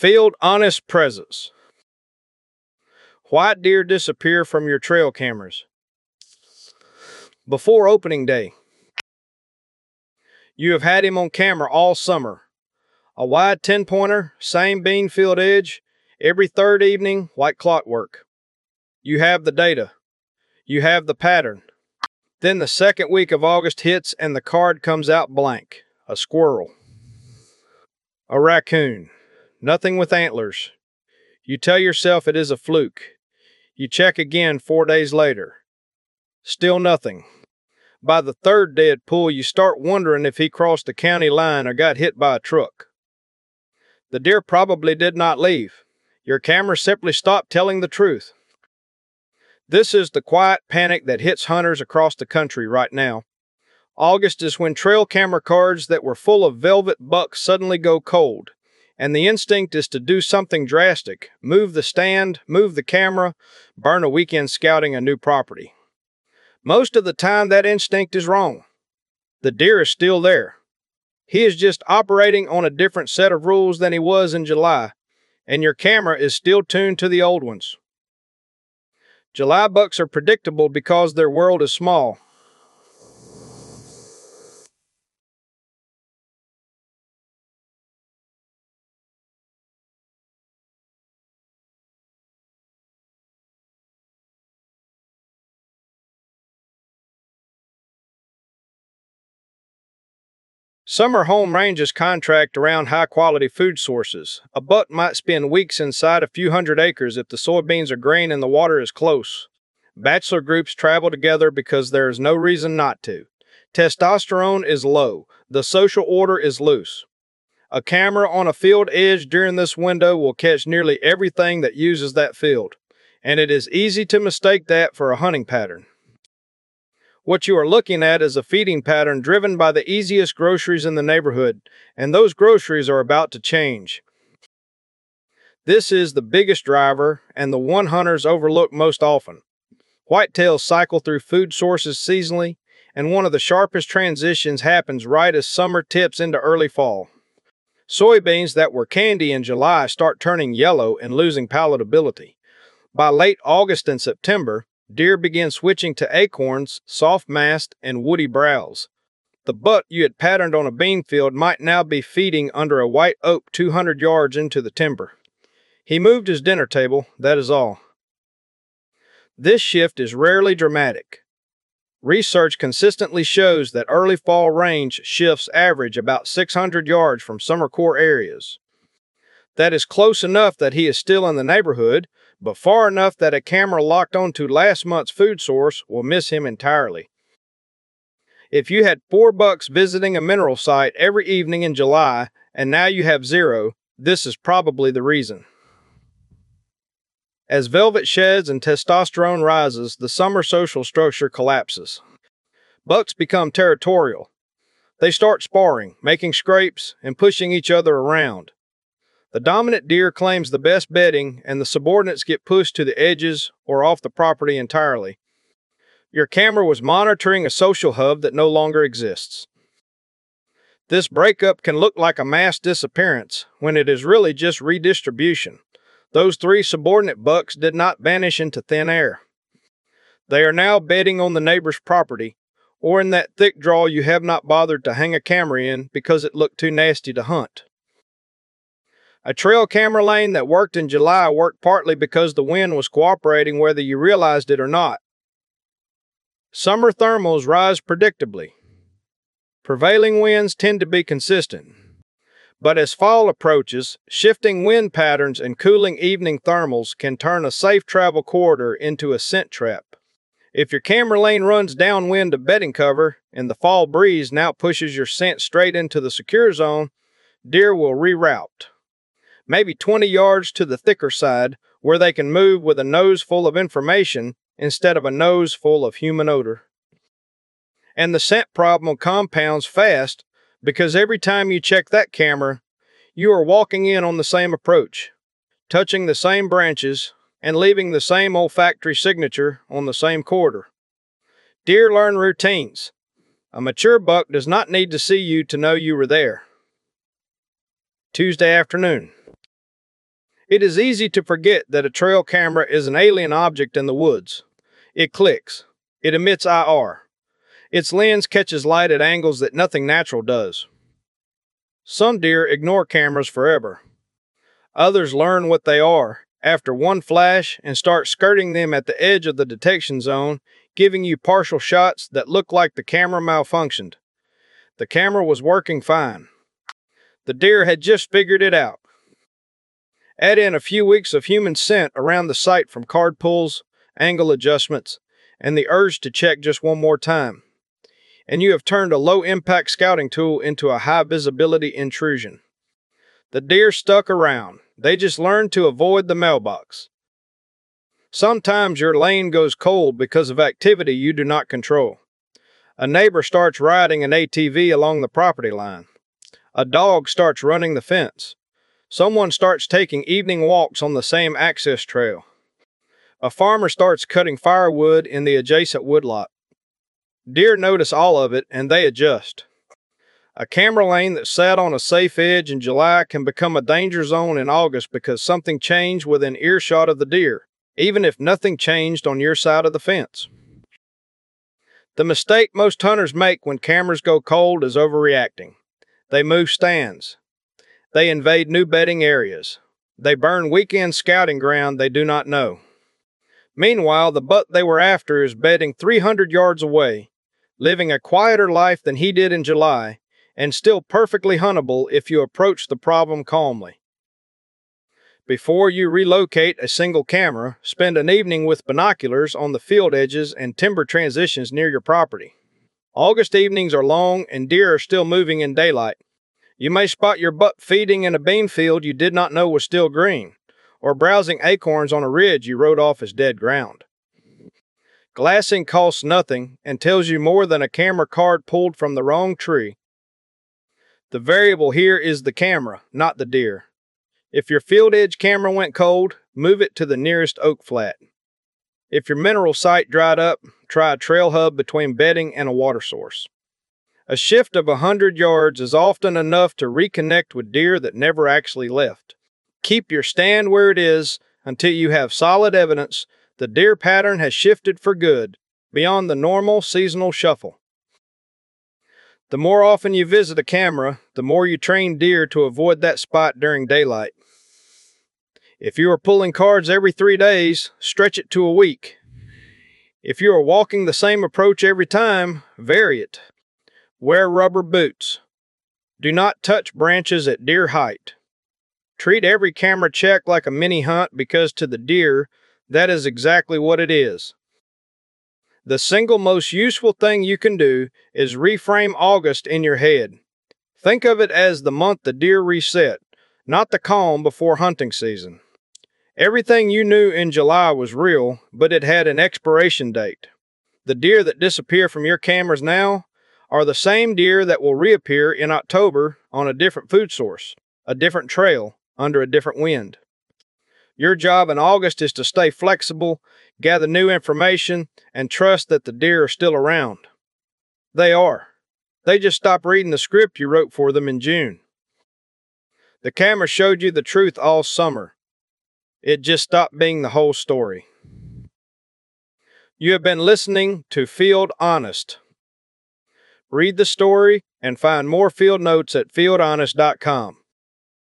Field honest presence. White deer disappear from your trail cameras. Before opening day, you have had him on camera all summer. A wide 10-pointer, same bean field edge, every third evening like clockwork. You have the data. You have the pattern. Then the second week of August hits and the card comes out blank. A squirrel. A raccoon. Nothing with antlers. You tell yourself it is a fluke. You check again 4 days later. Still nothing. By the third dead pull, you start wondering if he crossed the county line or got hit by a truck. The deer probably did not leave. Your camera simply stopped telling the truth. This is the quiet panic that hits hunters across the country right now. August is when trail camera cards that were full of velvet bucks suddenly go cold, and the instinct is to do something drastic, move the stand, move the camera, burn a weekend scouting a new property. Most of the time that instinct is wrong. The deer is still there. He is just operating on a different set of rules than he was in July, and your camera is still tuned to the old ones. July bucks are predictable because their world is small. Summer home ranges contract around high-quality food sources. A buck might spend weeks inside a few hundred acres if the soybeans are green and the water is close. Bachelor groups travel together because there is no reason not to. Testosterone is low. The social order is loose. A camera on a field edge during this window will catch nearly everything that uses that field, and it is easy to mistake that for a hunting pattern. What you are looking at is a feeding pattern driven by the easiest groceries in the neighborhood, and those groceries are about to change. This is the biggest driver and the one hunters overlook most often. Whitetails cycle through food sources seasonally, and one of the sharpest transitions happens right as summer tips into early fall. Soybeans that were candy in July start turning yellow and losing palatability. By late August and September, deer begin switching to acorns, soft mast, and woody browse. The buck you had patterned on a bean field might now be feeding under a white oak 200 yards into the timber. He moved his dinner table, that is all. This shift is rarely dramatic. Research consistently shows that early fall range shifts average about 600 yards from summer core areas. That is close enough that he is still in the neighborhood, but far enough that a camera locked onto last month's food source will miss him entirely. If you had 4 bucks visiting a mineral site every evening in July, and now you have 0, this is probably the reason. As velvet sheds and testosterone rises, the summer social structure collapses. Bucks become territorial. They start sparring, making scrapes, and pushing each other around. The dominant deer claims the best bedding, and the subordinates get pushed to the edges or off the property entirely. Your camera was monitoring a social hub that no longer exists. This breakup can look like a mass disappearance when it is really just redistribution. Those 3 subordinate bucks did not vanish into thin air. They are now bedding on the neighbor's property, or in that thick draw you have not bothered to hang a camera in because it looked too nasty to hunt. A trail camera lane that worked in July worked partly because the wind was cooperating whether you realized it or not. Summer thermals rise predictably. Prevailing winds tend to be consistent. But as fall approaches, shifting wind patterns and cooling evening thermals can turn a safe travel corridor into a scent trap. If your camera lane runs downwind of bedding cover and the fall breeze now pushes your scent straight into the secure zone, deer will reroute. Maybe 20 yards to the thicker side, where they can move with a nose full of information instead of a nose full of human odor. And the scent problem compounds fast because every time you check that camera, you are walking in on the same approach, touching the same branches, and leaving the same olfactory signature on the same corridor. Deer learn routines. A mature buck does not need to see you to know you were there. Tuesday afternoon. It is easy to forget that a trail camera is an alien object in the woods. It clicks. It emits IR. Its lens catches light at angles that nothing natural does. Some deer ignore cameras forever. Others learn what they are after one flash and start skirting them at the edge of the detection zone, giving you partial shots that look like the camera malfunctioned. The camera was working fine. The deer had just figured it out. Add in a few weeks of human scent around the site from card pulls, angle adjustments, and the urge to check just one more time, and you have turned a low-impact scouting tool into a high-visibility intrusion. The deer stuck around. They just learned to avoid the mailbox. Sometimes your lane goes cold because of activity you do not control. A neighbor starts riding an ATV along the property line. A dog starts running the fence. Someone starts taking evening walks on the same access trail. A farmer starts cutting firewood in the adjacent woodlot. Deer notice all of it and they adjust. A camera lane that sat on a safe edge in July can become a danger zone in August because something changed within earshot of the deer, even if nothing changed on your side of the fence. The mistake most hunters make when cameras go cold is overreacting. They move stands. They invade new bedding areas. They burn weekend scouting ground they do not know. Meanwhile, the buck they were after is bedding 300 yards away, living a quieter life than he did in July, and still perfectly huntable if you approach the problem calmly. Before you relocate a single camera, spend an evening with binoculars on the field edges and timber transitions near your property. August evenings are long and deer are still moving in daylight. You may spot your buck feeding in a bean field you did not know was still green, or browsing acorns on a ridge you wrote off as dead ground. Glassing costs nothing and tells you more than a camera card pulled from the wrong tree. The variable here is the camera, not the deer. If your field edge camera went cold, move it to the nearest oak flat. If your mineral site dried up, try a trail hub between bedding and a water source. A shift of 100 yards is often enough to reconnect with deer that never actually left. Keep your stand where it is until you have solid evidence the deer pattern has shifted for good, beyond the normal seasonal shuffle. The more often you visit a camera, the more you train deer to avoid that spot during daylight. If you are pulling cards every 3 days, stretch it to a week. If you are walking the same approach every time, vary it. Wear rubber boots. Do not touch branches at deer height. Treat every camera check like a mini hunt because to the deer, that is exactly what it is. The single most useful thing you can do is reframe August in your head. Think of it as the month the deer reset, not the calm before hunting season. Everything you knew in July was real, but it had an expiration date. The deer that disappear from your cameras now are the same deer that will reappear in October on a different food source, a different trail, under a different wind. Your job in August is to stay flexible, gather new information, and trust that the deer are still around. They are. They just stopped reading the script you wrote for them in June. The camera showed you the truth all summer. It just stopped being the whole story. You have been listening to Field Honest. Read the story and find more field notes at fieldhonest.com.